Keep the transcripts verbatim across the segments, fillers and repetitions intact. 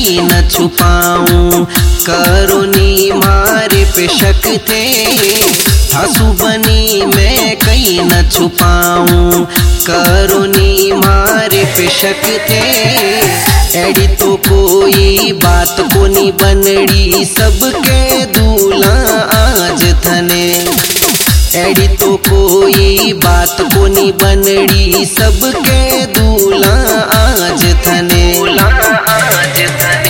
कहीं न छुपाऊं, करो नी मारे पे शक थे। सासू बनी मैं कहीं न छुपाऊं, करो नी मारे पे शक थे। एड़ी तो कोई बात को नी बनड़ी, सबके दूल्हा आज थने। एड़ी तो कोई बात को नी बनड़ी, सबके दूल्हा आज थने। आज थने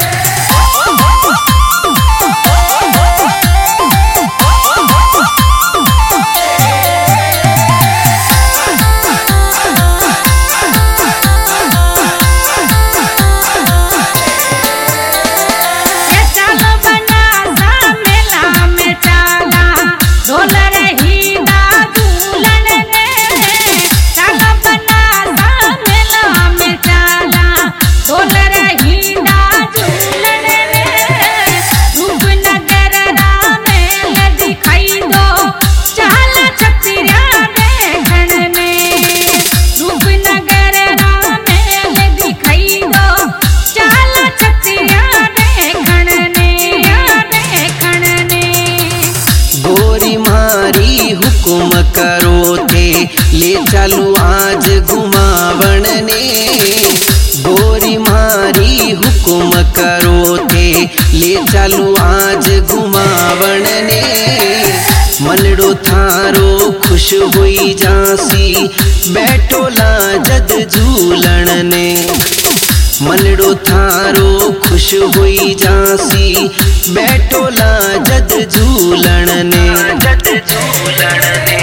हुकुम करो थे, ले चालू आज घुमावण ने। गोरी मारी हुकुम करो थे, ले चालू आज घुमावण ने। मनड़ो थारो खुश हुई जासी, बैठोला जद झूलण ने। मनड़ो थारो खुश हुई जासी, बैठोला जद झूलण ने। जद झूलण ने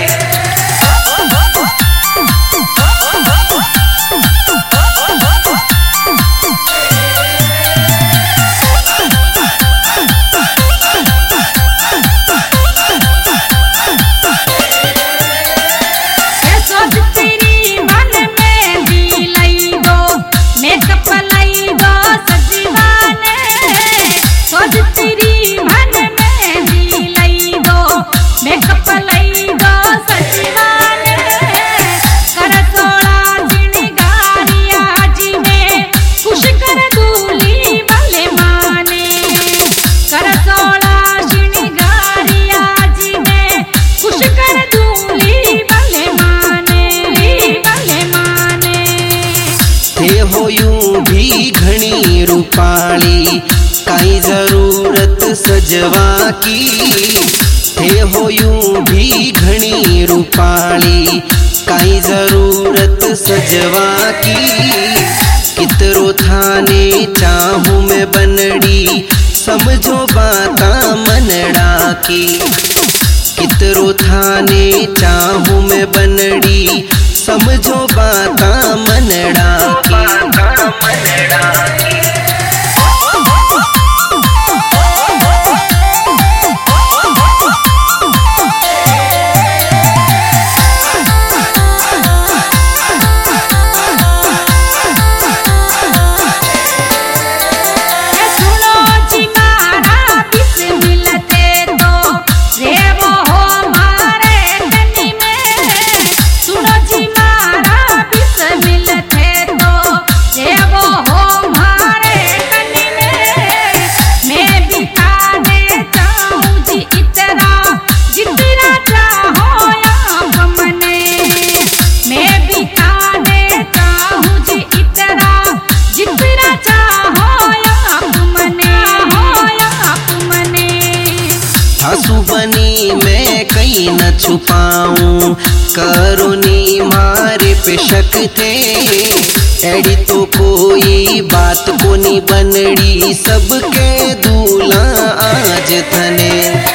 घनी रूपाली, काई जरूरत सजवा की। थे हो यूं भी घनी रूपाली, काई जरूरत सजवा की। कितरो थाने चाहूं मैं बनड़ी, समझो बाता मनड़ा की। कितरो थाने चाहूं मैं बनड़ी, समझो बाता मनड़ा की। मनड़ा की बनी मैं कहीं न छुपाऊं, करो नी मारे पे शक थे। एड़ी तो कोई बात को नी बनड़ी, सबके दूल्हा आज थने।